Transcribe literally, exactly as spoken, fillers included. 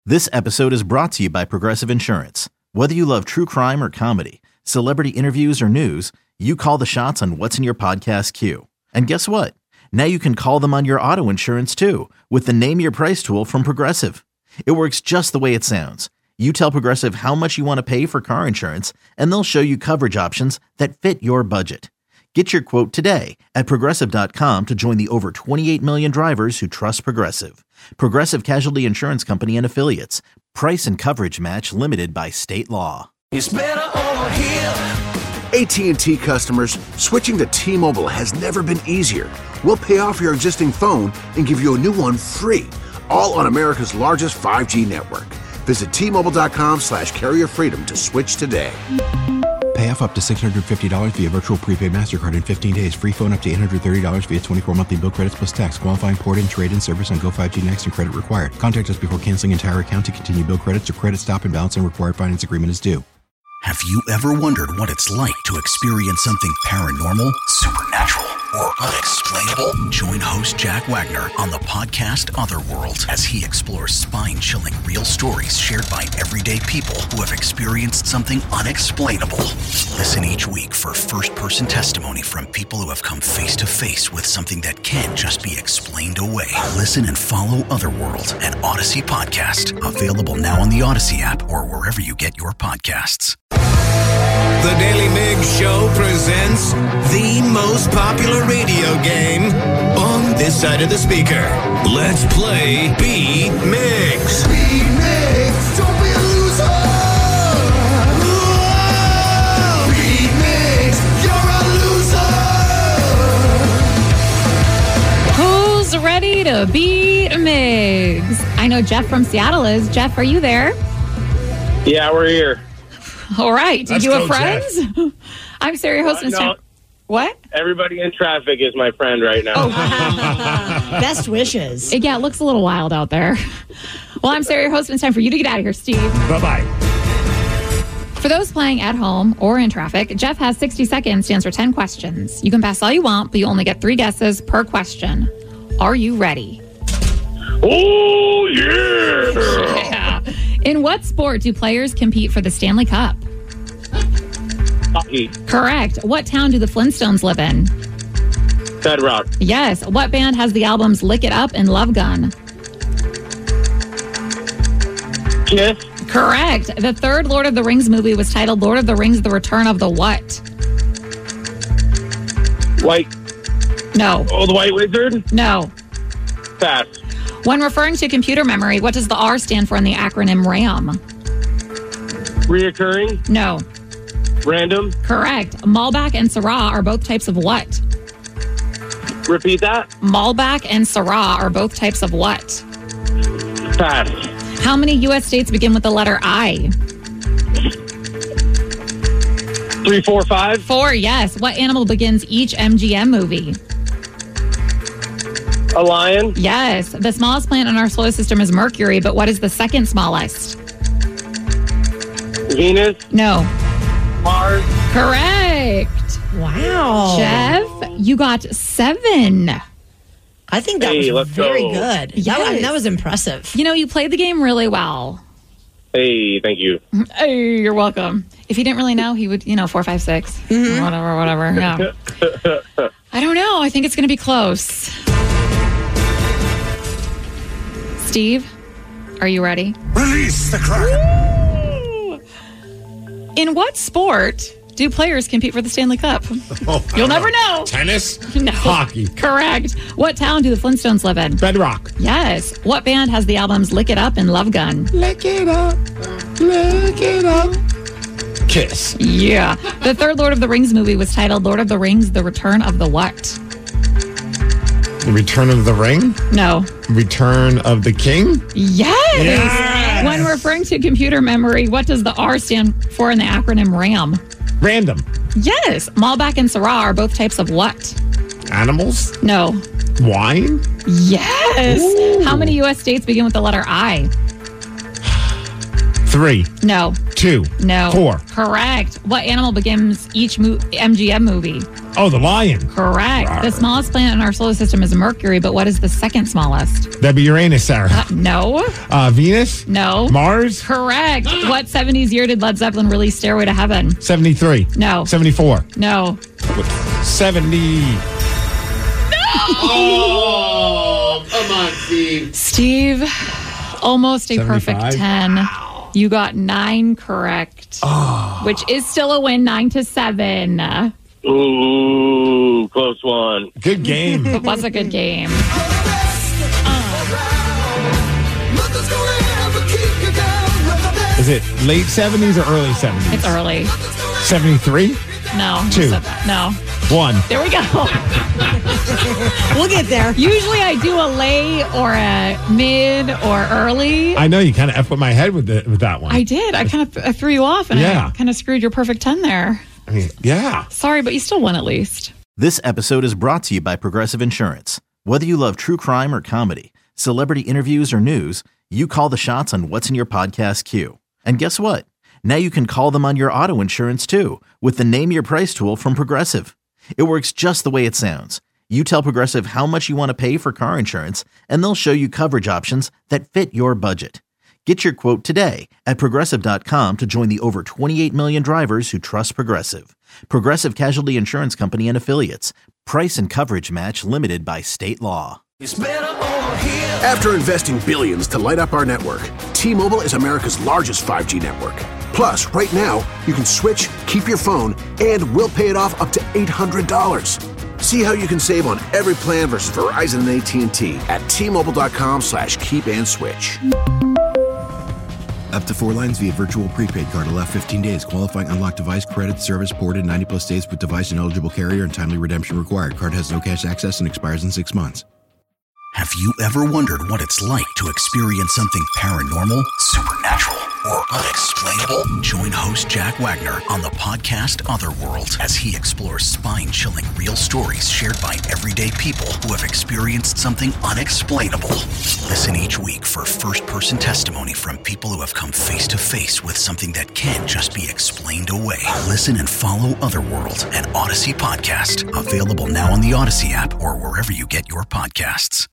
This episode is brought to you by Progressive Insurance. Whether you love true crime or comedy, celebrity interviews or news, you call the shots on what's in your podcast queue. And guess what? Now you can call them on your auto insurance too with the Name Your Price tool from Progressive. It works just the way it sounds. You tell Progressive how much you want to pay for car insurance, and they'll show you coverage options that fit your budget. Get your quote today at Progressive dot com to join the over twenty-eight million drivers who trust Progressive. Progressive Casualty Insurance Company and Affiliates. Price and coverage match limited by state law. It's better over here. A T and T customers, switching to T-Mobile has never been easier. We'll pay off your existing phone and give you a new one free, all on America's largest five G network. Visit T Mobile dot com slash carrier freedom to switch today. Pay off up to six hundred fifty dollars via virtual prepaid MasterCard in fifteen days. Free phone up to eight hundred thirty dollars via twenty-four monthly bill credits plus tax. Qualifying port-in, trade-in service on Go five G Next and credit required. Contact us before canceling entire account to continue bill credits or credit stop and balance and required finance agreement is due. Have you ever wondered what it's like to experience something paranormal, supernatural, or unexplainable? Join host Jack Wagner on the podcast Otherworld as he explores spine-chilling real stories shared by everyday people who have experienced something unexplainable. Listen each week for first-person testimony from people who have come face-to-face with something that can't just be explained away. Listen and follow Otherworld, an Odyssey podcast, available now on the Odyssey app or wherever you get your podcasts. The Daily Mig Show presents the most popular radio game on this side of the speaker. Let's play Beat Migs. Beat Migs, don't be a loser. Whoa. Beat Migs, you're a loser. Who's ready to beat Migs? I know Jeff from Seattle is. Jeff, are you there? Yeah, we're here. All right. Did Let's you have go, friends? I'm Sarah, host and uh, no, What? Everybody in traffic is my friend right now. Oh. Best wishes. Yeah, it looks a little wild out there. Well, I'm Sarah, your host, and it's time for you to get out of here, Steve. Bye-bye. For those playing at home or in traffic, Jeff has sixty seconds to answer ten questions. You can pass all you want, but you only get three guesses per question. Are you ready? Oh, yeah! Yeah. In what sport do players compete for the Stanley Cup? Hockey. Correct. What town do the Flintstones live in? Bedrock. Yes. What band has the albums Lick It Up and Love Gun? Kiss. Correct. The third Lord of the Rings movie was titled Lord of the Rings, The Return of the what? White. No. Oh, the White Wizard? No. Pass. When referring to computer memory, what does the R stand for in the acronym RAM? Reoccurring? No. Random? Correct. Malbec and Syrah are both types of what? Repeat that? Malbec and Syrah are both types of what? Pass. How many U S states begin with the letter I? Three, four, five? Four, yes. What animal begins each M G M movie? A lion? Yes. The smallest planet in our solar system is Mercury, but what is the second smallest? Venus? No. Mars? Correct. Wow. Jeff, you got seven. I think that hey, was very go. good. Yes. That, I mean, that was impressive. You know, you played the game really well. Hey, thank you. Hey, you're welcome. If he didn't really know, he would, you know, four, five, six, mm-hmm. whatever, whatever. Yeah. I don't know. I think it's going to be close. Steve, are you ready? Release the Kraken. In what sport do players compete for the Stanley Cup? Oh, You'll never know. Tennis? No. Hockey. Correct. What town do the Flintstones live in? Bedrock. Yes. What band has the albums Lick It Up and Love Gun? Lick it up. Lick it up. Kiss. Yeah. The third Lord of the Rings movie was titled Lord of the Rings, The Return of the what? The Return of the Ring? No. Return of the King? Yes. Yes. When referring to computer memory, what does the R stand for in the acronym RAM? Random. Yes. Malbec and Syrah are both types of what? Animals? No. Wine? Yes. Ooh. How many U S states begin with the letter I? Three. No. Two. No. Four. Correct. What animal begins each mo- M G M movie? Oh, the lion. Correct. Rawr. The smallest planet in our solar system is Mercury, but what is the second smallest? That'd be Uranus, Sarah. Uh, no. Uh, Venus? No. Mars? Correct. What seventies year did Led Zeppelin release Stairway to Heaven? seventy-three. No. seventy-four. No. seventy. Oh, come on, Steve. Steve, almost a seventy-five? perfect ten. You got nine correct, Oh. which is still a win, nine to seven. Ooh, close one. Good game. It was a good game. Is it late seventies or early seventies? It's early. seventy-three? No. you Two. said that. No. One. There we go. We'll get there. Usually I do a late or a mid or early. I know you kind of F with my head with the, with that one. I did. I kind of I threw you off and Yeah. I kind of screwed your perfect ten there. I mean, yeah. Sorry, but you still won at least. This episode is brought to you by Progressive Insurance. Whether you love true crime or comedy, celebrity interviews or news, you call the shots on what's in your podcast queue. And guess what? Now you can call them on your auto insurance too with the Name Your Price tool from Progressive. It works just the way it sounds. You tell Progressive how much you want to pay for car insurance, and they'll show you coverage options that fit your budget. Get your quote today at Progressive dot com to join the over twenty-eight million drivers who trust Progressive. Progressive Casualty Insurance Company and Affiliates. Price and coverage match limited by state law. After investing billions to light up our network, T-Mobile is America's largest five G network. Plus, right now, you can switch, keep your phone, and we'll pay it off up to eight hundred dollars. See how you can save on every plan versus Verizon and A T and T at T-Mobile.com slash keep and switch. Up to four lines via virtual prepaid card. Allow fifteen days. Qualifying unlocked device credit service ported ninety plus days with device and eligible carrier and timely redemption required. Card has no cash access and expires in six months. Have you ever wondered what it's like to experience something paranormal, supernatural, or unexplainable? Join host Jack Wagner on the podcast Otherworld as he explores spine-chilling real stories shared by everyday people who have experienced something unexplainable. Listen each week for first-person testimony from people who have come face-to-face with something that can't just be explained away. Listen and follow Otherworld, an Odyssey podcast, available now on the Odyssey app or wherever you get your podcasts.